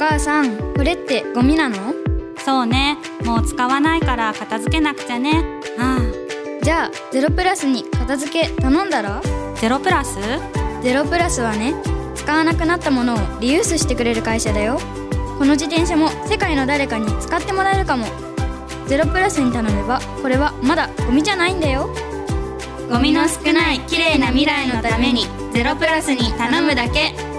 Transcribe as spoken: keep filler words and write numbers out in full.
母さん、これってゴミなの？ そうね、もう使わないから片付けなくちゃね。ああ、じゃあゼロプラスに片付け頼んだら？ ゼロプラス？ ゼロプラスはね、使わなくなったものをリユースしてくれる会社だよ。この自転車も世界の誰かに使ってもらえるかも。ゼロプラスに頼めば、これはまだゴミじゃないんだよ。 ゴミの少ない綺麗な未来のためにゼロプラスに頼むだけ。